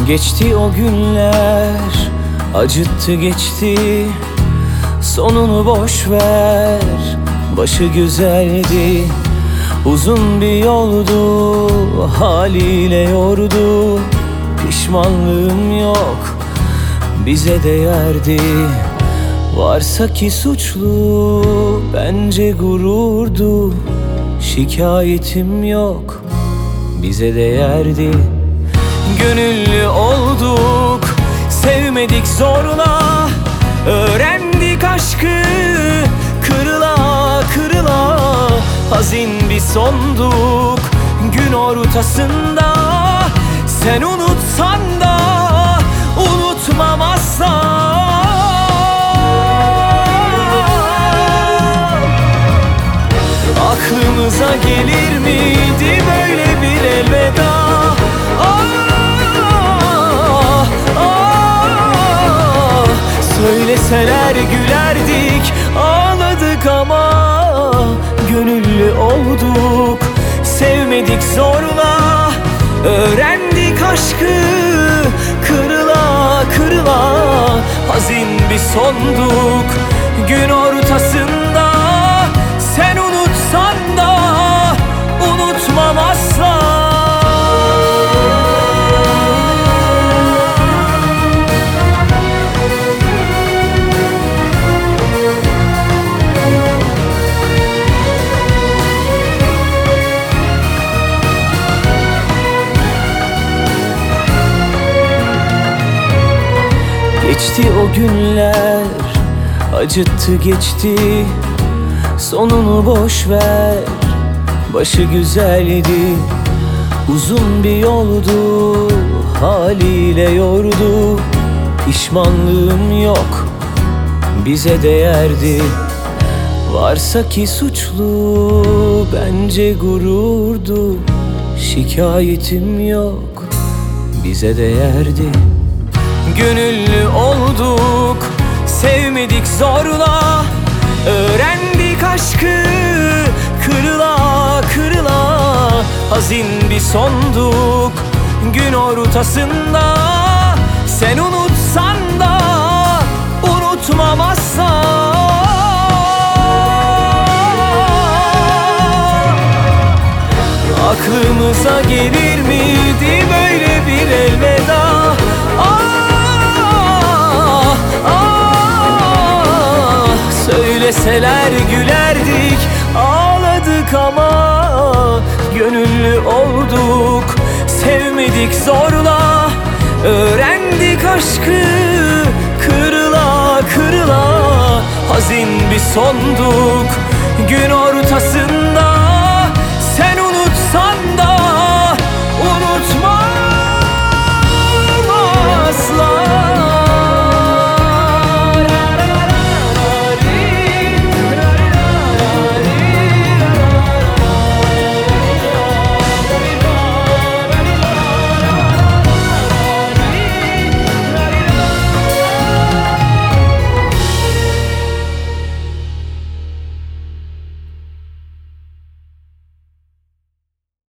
Geçti o günler, acıttı geçti. Sonunu boş ver, başı güzeldi. Uzun bir yoldu, haliyle yordu. Pişmanlığım yok, bize değerdi. Varsa ki suçlu, bence gururdu. Şikayetim yok, bize değerdi. Gönüllü olduk, sevmedik zorla. Öğrendik aşkı, kırıla kırıla. Hazin bir sonduk gün ortasında. Sen unutsan da unutmam asla. Aklımıza gelir miydi böyle bir elveda? Söyleseler gülerdik, ağladık ama gönüllü olduk, sevmedik zorla. Öğrendik aşkı, kırıla kırıla. Hazin bir sonduk gün ortasında. Sen unutsan da unutmam asla. Geçti o günler, acıttı geçti. Sonunu boş ver, başı güzeldi. Uzun bir yoldu, haliyle yordu. Pişmanlığım yok, bize değerdi. Varsa ki suçlu, bence gururdu. Şikayetim yok, bize değerdi. Gönüllü olduk, sevmedik zorla. Öğrendik aşkı, kırıla kırıla. Hazin bir sonduk gün ortasında. Sen unutsan da unutmam asla. Aklımıza gelir miydi böyle bir elveda? Söyleseler gülerdik, ağladık ama gönüllü olduk, sevmedik zorla. Öğrendik aşkı, kırıla kırıla. Hazin bir sonduk gün ortasında.